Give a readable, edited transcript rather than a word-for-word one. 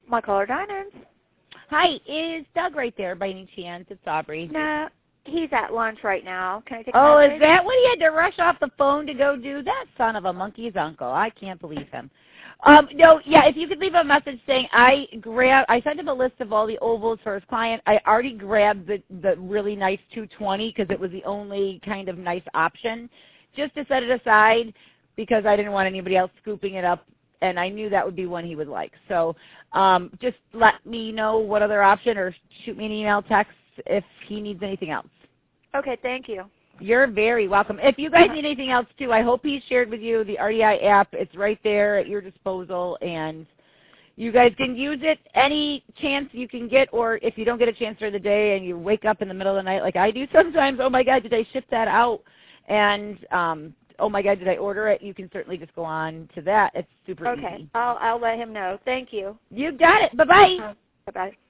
McCullough Diamonds. Hi, is Doug right there by any chance? It's Aubrey. No, he's at lunch right now. Can I take a Oh, message? is that what he had to rush off the phone to go do? That son of a monkey's uncle. I can't believe him. No, yeah, if you could leave a message saying I sent him a list of all the ovals for his client. I already grabbed the really nice 220 because it was the only kind of nice option, just to set it aside because I didn't want anybody else scooping it up, and I knew that would be one he would like. So just let me know what other option or shoot me an email, text if he needs anything else. Okay, thank you. You're very welcome. If you guys need anything else, too, I hope he shared with you the RDI app. It's right there at your disposal, and you guys can use it any chance you can get, or if you don't get a chance during the day and you wake up in the middle of the night like I do sometimes, oh, my God, did I ship that out? And, oh, my God, did I order it? You can certainly just go on to that. It's super easy. Okay, I'll let him know. Thank you. You got it. Bye-bye. Bye-bye.